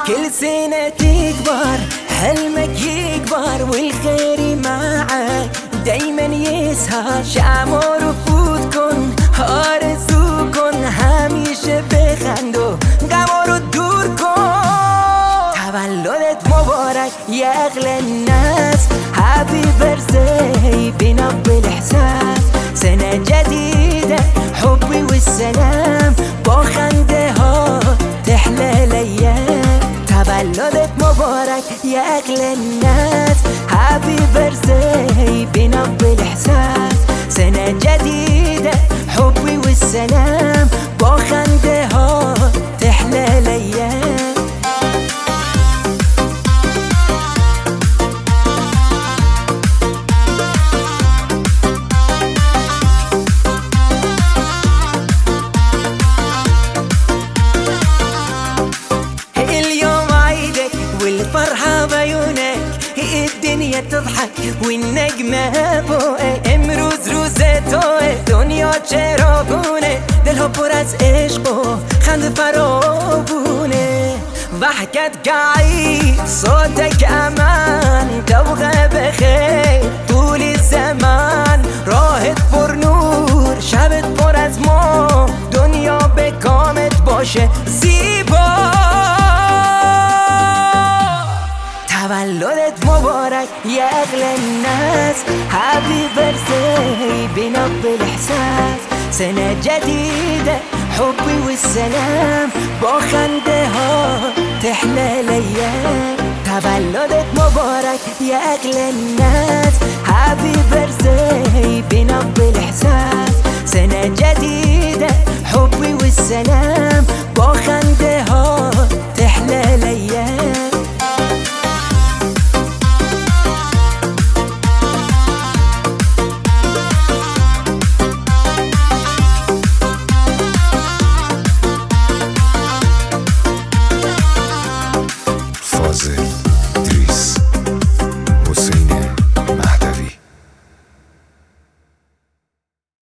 كل سنة تكبر حلمك يكبر والخير معك دايما يسهر شمع رفوتكن آرزوكن همیشه بخندو غما رو دور کن تولدت مبارک يا أغلى الناس هابي برثداي بنا بالإحساس سنة جديدة حبي والسلام بخنده ها تحلى الأيام تولدت مبارك يا أغلى الناس هابي برثداي بنا بالإحساس سنة جديدة حبي والسلام بخنده ها تحلى الأيام والفرحة بعيونك الدنيا تضحك والنجمة فوقك امروز روزتوه دنیا چراغونه دلها پر از عشق و خنده فراوونه ضحكت قاعد صوتك امان توغى بخير طول الزمان راهت پر نور شبت پر از ما دنیا به کامت باشه زیبا تولدت مبارك يا أغلى الناس هابي برثداي بنا بالإحساس سنة جديدة حبي والسلام بخنده ها تحلى الأيام تولدت مبارك يا أغلى الناس هابي برثداي بنا بالإحساس